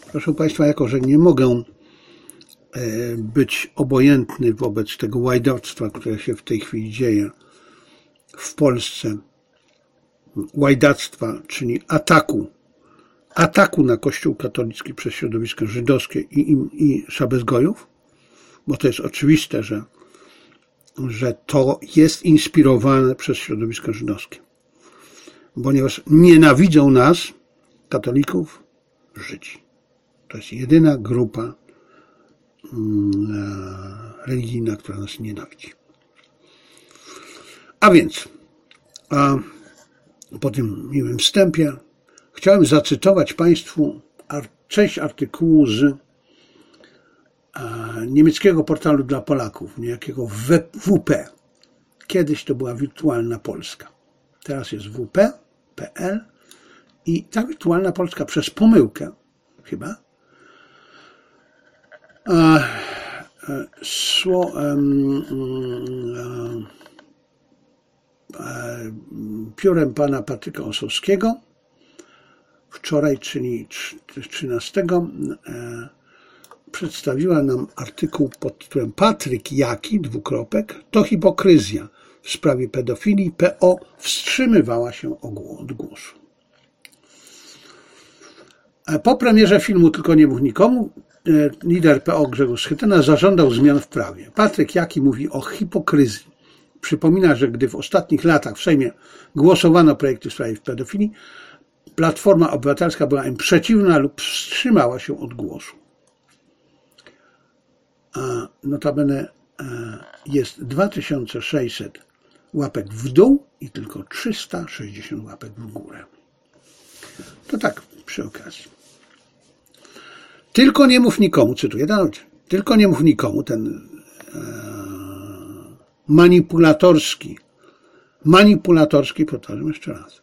Proszę Państwa, jako że nie mogę być obojętny wobec tego łajdactwa, które się w tej chwili dzieje w Polsce, łajdactwa, czyli ataku na Kościół katolicki przez środowisko żydowskie i szabezgojów, bo to jest oczywiste, że to jest inspirowane przez środowisko żydowskie, ponieważ nienawidzą nas, katolików, Żydzi. To jest jedyna grupa religijna, która nas nienawidzi. A więc, po tym miłym wstępie chciałem zacytować Państwu część artykułu z niemieckiego portalu dla Polaków, niejakiego WP. Kiedyś to była Wirtualna Polska. Teraz jest WP.pl i ta Wirtualna Polska przez pomyłkę chyba piórem pana Patryka Osowskiego wczoraj, czyli 13, przedstawiła nam artykuł pod tytułem Patryk Jaki, : to hipokryzja. W sprawie pedofilii PO wstrzymywała się od głosu. Po premierze filmu Tylko nie mów nikomu lider PO Grzegorz Schetyna zażądał zmian w prawie. Patryk Jaki mówi o hipokryzji. Przypomina, że gdy w ostatnich latach w Sejmie głosowano projekty w sprawie pedofilii, Platforma Obywatelska była im przeciwna lub wstrzymała się od głosu. A notabene jest 2600 łapek w dół i tylko 360 łapek w górę. To tak przy okazji. Tylko nie mów nikomu, cytuję, tylko nie mów nikomu, ten manipulatorski, powtarzam jeszcze raz,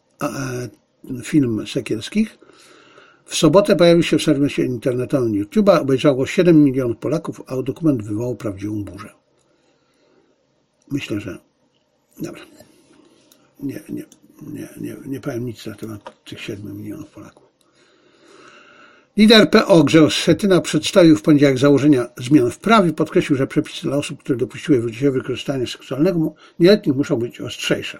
film Sekielskich. W sobotę pojawił się w serwisie internetowym YouTube'a, obejrzało 7 milionów Polaków, a dokument wywołał prawdziwą burzę. Myślę, że dobra. Nie powiem nic na temat tych 7 milionów Polaków. Lider PO Grzegorz Schetyna przedstawił w poniedziałek założenia zmian w prawie, podkreślił, że przepisy dla osób, które dopuściły się wykorzystania seksualnego nieletnich, muszą być ostrzejsze.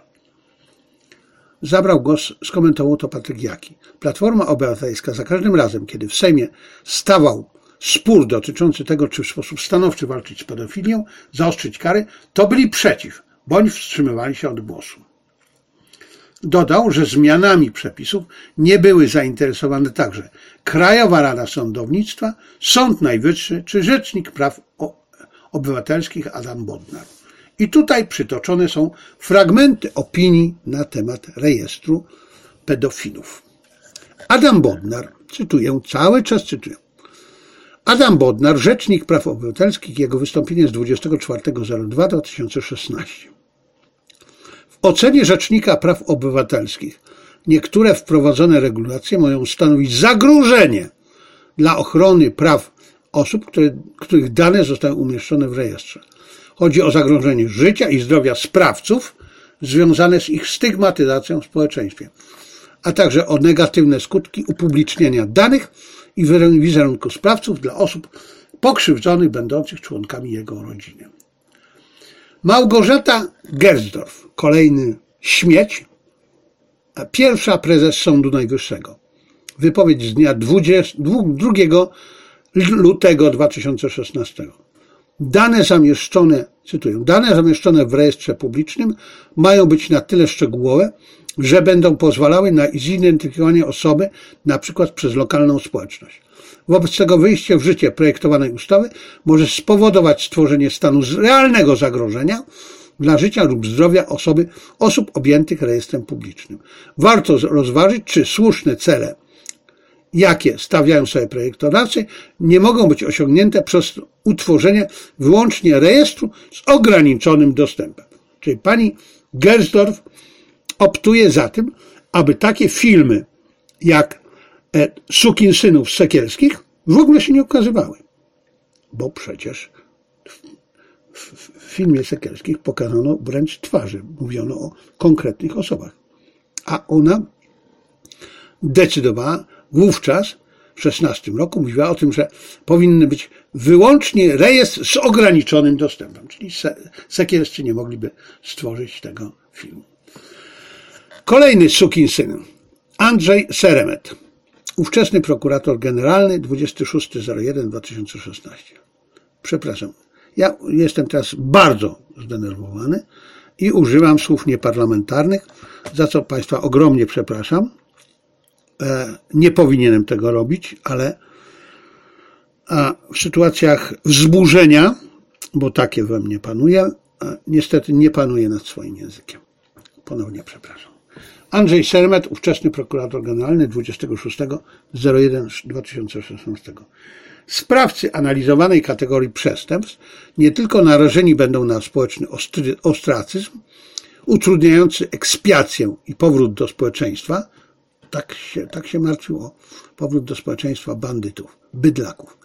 Zabrał głos, skomentował to Patryk Jaki. Platforma Obywatelska za każdym razem, kiedy w Sejmie stawał spór dotyczący tego, czy w sposób stanowczy walczyć z pedofilią, zaostrzyć kary, to byli przeciw, bądź wstrzymywali się od głosu. Dodał, że zmianami przepisów nie były zainteresowane także Krajowa Rada Sądownictwa, Sąd Najwyższy czy Rzecznik Praw Obywatelskich Adam Bodnar. I tutaj przytoczone są fragmenty opinii na temat rejestru pedofilów. Adam Bodnar, cytuję, cały czas cytuję. Adam Bodnar, Rzecznik Praw Obywatelskich, jego wystąpienie z 24.02.2016. W ocenie Rzecznika Praw Obywatelskich niektóre wprowadzone regulacje mają stanowić zagrożenie dla ochrony praw osób, których dane zostały umieszczone w rejestrze. Chodzi o zagrożenie życia i zdrowia sprawców związane z ich stygmatyzacją w społeczeństwie, a także o negatywne skutki upublicznienia danych i wizerunku sprawców dla osób pokrzywdzonych, będących członkami jego rodziny. Małgorzata Gersdorf, kolejny śmieć, pierwsza prezes Sądu Najwyższego. Wypowiedź z dnia 2 lutego 2016. Dane zamieszczone, cytuję, dane zamieszczone w rejestrze publicznym mają być na tyle szczegółowe, że będą pozwalały na zidentyfikowanie osoby, na przykład przez lokalną społeczność. Wobec tego wyjście w życie projektowanej ustawy może spowodować stworzenie stanu realnego zagrożenia dla życia lub zdrowia osób objętych rejestrem publicznym. Warto rozważyć, czy słuszne cele, jakie stawiają sobie projektodawcy, nie mogą być osiągnięte przez utworzenie wyłącznie rejestru z ograniczonym dostępem. Czyli pani Gersdorf optuje za tym, aby takie filmy jak Sukinsynów Sekielskich w ogóle się nie ukazywały. Bo przecież w filmie Sekielskich pokazano wręcz twarze, mówiono o konkretnych osobach. A ona decydowała wówczas, 2016 roku mówiła o tym, że powinny być wyłącznie rejestr z ograniczonym dostępem, czyli sekielscy nie mogliby stworzyć tego filmu. Kolejny sukinsyn, Andrzej Seremet, ówczesny prokurator generalny, 26.01.2016. Przepraszam, ja jestem teraz bardzo zdenerwowany i używam słów nieparlamentarnych, za co Państwa ogromnie przepraszam. Nie powinienem tego robić, ale w sytuacjach wzburzenia, bo takie we mnie panuje, niestety nie panuję nad swoim językiem. Ponownie przepraszam. Andrzej Seremet, ówczesny prokurator generalny, 26.01.2016. Sprawcy analizowanej kategorii przestępstw nie tylko narażeni będą na społeczny ostracyzm, utrudniający ekspiację i powrót do społeczeństwa, tak się martwił o powrót do społeczeństwa bandytów, bydlaków.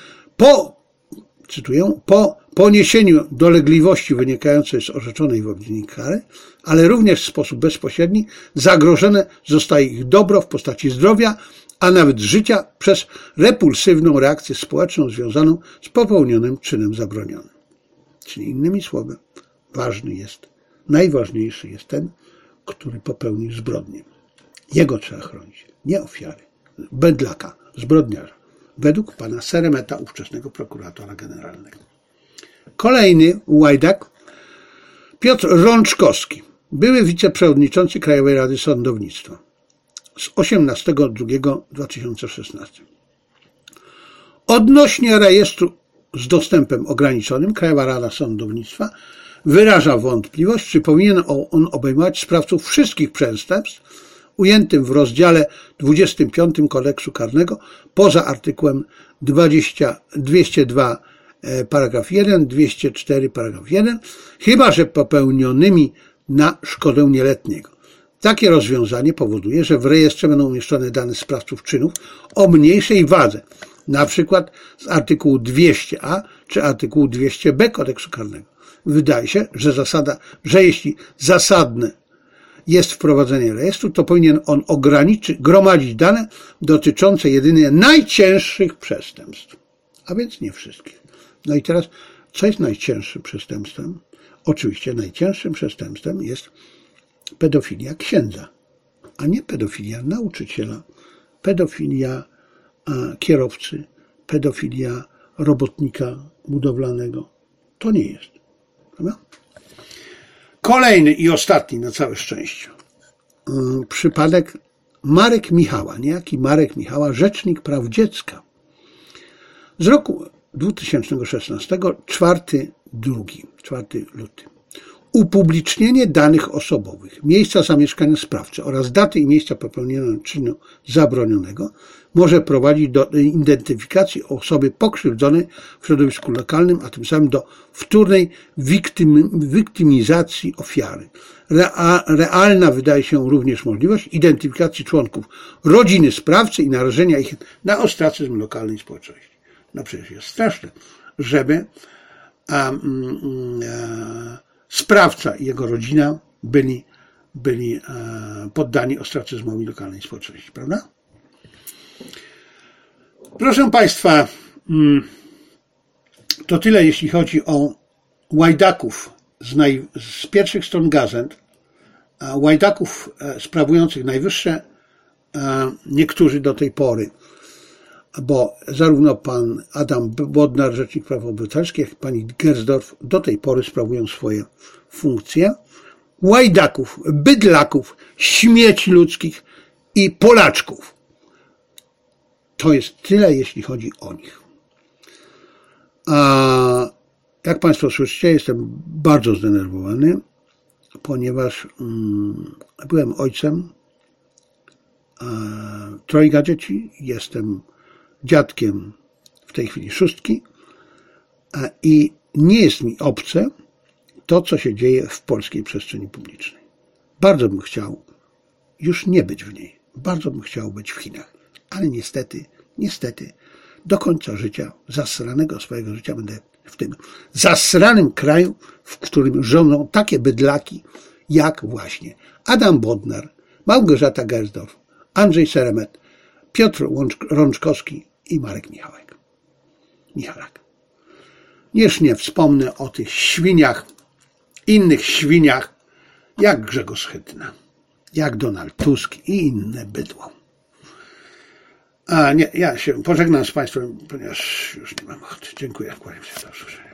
Cytuję, po poniesieniu dolegliwości wynikającej z orzeczonej wobec nich kary, ale również w sposób bezpośredni zagrożone zostaje ich dobro w postaci zdrowia, a nawet życia przez repulsywną reakcję społeczną związaną z popełnionym czynem zabronionym. Czyli innymi słowy, najważniejszy jest ten, który popełnił zbrodnię. Jego trzeba chronić, nie ofiary, bydlaka, zbrodniarza, według pana Seremeta, ówczesnego prokuratora generalnego. Kolejny łajdak, Piotr Rączkowski, były wiceprzewodniczący Krajowej Rady Sądownictwa z 18.02.2016. Odnośnie rejestru z dostępem ograniczonym Krajowa Rada Sądownictwa wyraża wątpliwość, czy powinien on obejmować sprawców wszystkich przestępstw ujętym w rozdziale 25 Kodeksu Karnego poza artykułem 202 paragraf 1, 204 paragraf 1, chyba że popełnionymi na szkodę nieletniego. Takie rozwiązanie powoduje, że w rejestrze będą umieszczone dane sprawców czynów o mniejszej wadze, na przykład z artykułu 200a czy artykułu 200b Kodeksu Karnego. Wydaje się, że jeśli zasadne jest wprowadzenie rejestru, to powinien on gromadzić dane dotyczące jedynie najcięższych przestępstw, a więc nie wszystkich. No i teraz, co jest najcięższym przestępstwem? Oczywiście najcięższym przestępstwem jest pedofilia księdza, a nie pedofilia nauczyciela, pedofilia kierowcy, pedofilia robotnika budowlanego. To nie jest. Prawda? Kolejny i ostatni na całe szczęście przypadek Marek Michała, niejaki Marek Michała, rzecznik praw dziecka. Z roku 2016, 4 luty. Upublicznienie danych osobowych, miejsca zamieszkania sprawcy oraz daty i miejsca popełnienia czynu zabronionego może prowadzić do identyfikacji osoby pokrzywdzonej w środowisku lokalnym, a tym samym do wtórnej wiktymizacji ofiary. Realna wydaje się również możliwość identyfikacji członków rodziny sprawcy i narażenia ich na ostracyzm lokalnej społeczności. No przecież jest straszne, żeby sprawca i jego rodzina byli poddani ostracyzmowi lokalnej społeczności, prawda? Proszę Państwa, to tyle jeśli chodzi o łajdaków z pierwszych stron gazet, łajdaków sprawujących najwyższe, niektórzy do tej pory, bo zarówno pan Adam Bodnar, rzecznik praw obywatelskich, jak i pani Gersdorf do tej pory sprawują swoje funkcje. Łajdaków, bydlaków, śmieci ludzkich i Polaczków. To jest tyle, jeśli chodzi o nich. A jak Państwo słyszycie, jestem bardzo zdenerwowany, ponieważ byłem ojcem trojga dzieci, jestem dziadkiem w tej chwili 6 i nie jest mi obce to, co się dzieje w polskiej przestrzeni publicznej. Bardzo bym chciał już nie być w niej. Bardzo bym chciał być w Chinach. Ale niestety, do końca życia, zasranego swojego życia będę w tym zasranym kraju, w którym rządzą takie bydlaki, jak właśnie Adam Bodnar, Małgorzata Gersdorf, Andrzej Seremet, Piotr Rączkowski i Marek Michalak. Już nie wspomnę o tych świniach, innych świniach, jak Grzegorz Schetyna, jak Donald Tusk i inne bydło. A nie, ja się pożegnam z Państwem, ponieważ już nie mam ochoty. Dziękuję, kłaniam się, do usłyszenia.